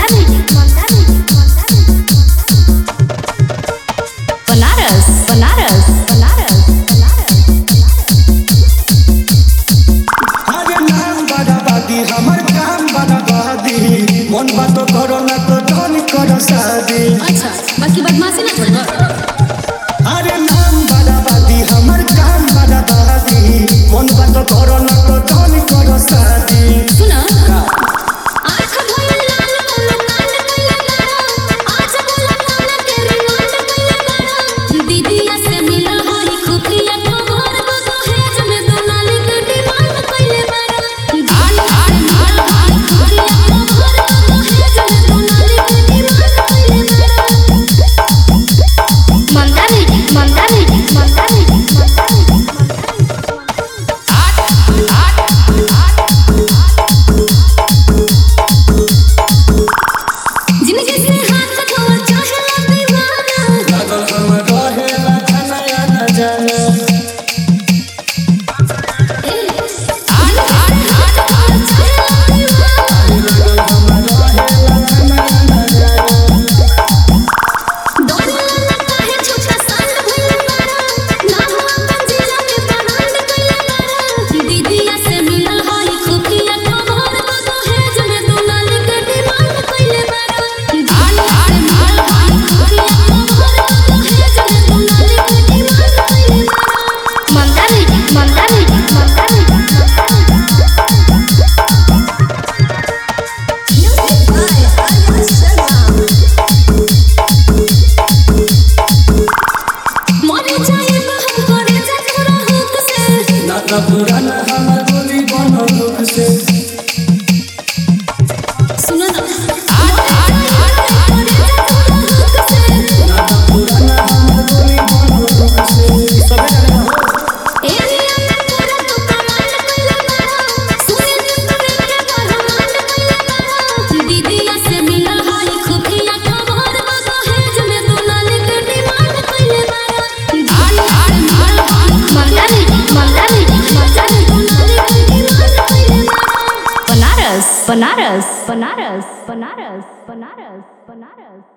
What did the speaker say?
बनारस बनारस बनारस बनारस अरे नाम बराबादी हमर काम बराबादी मन बात करो ना तो डन करो शादी। अच्छा बाकी बदमाशी ना छोड़। अरे नाम बराबादी हमर काम बराबादी मन बात करो ना तो डन करो शादी। सुना पुराना हमर गोली बनो दुख से। सुनो ना पुराना हमर गोली बनो दुख से। सब जाने हो बनारस बनारस बनारस बनारस बनारस बनारस।